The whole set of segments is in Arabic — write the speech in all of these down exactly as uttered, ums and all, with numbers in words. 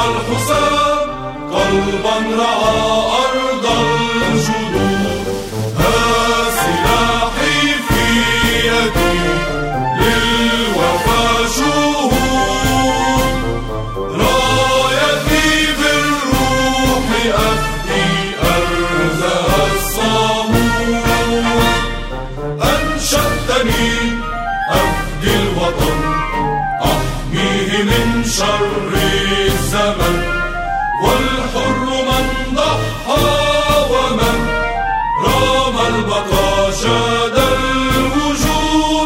الحسام قلبا رعى أرض الجدود. ها سلاحي في يدي للوفا شهود، رايتي بالروح أفدي أرزها الصمود. أنشدتني أفدي الوطن أحميه من شر الزمن، والحر من ضحى ومن رام البقاء شاد الوجود.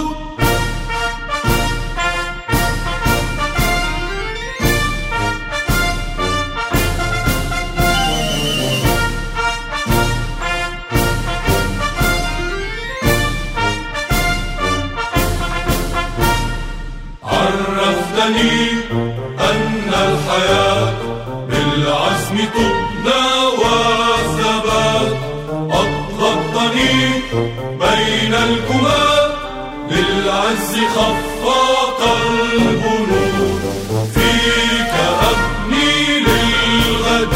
عرفتني أن الحياة بالعزم تبنى والثبات، أطلقتني بين الكمات للعز خفاق البنود. فيك أبني للغد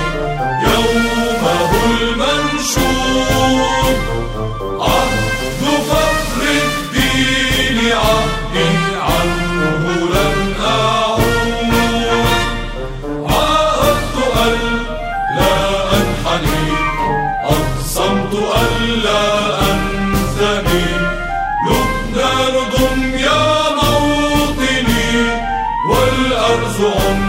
يومه المنشود، عهد فخر الدين عهدي عنه لن أعود. عاهدت ألا أنحني، أقسمت ألا أنثني، لبنان ضم يا موطني والأرض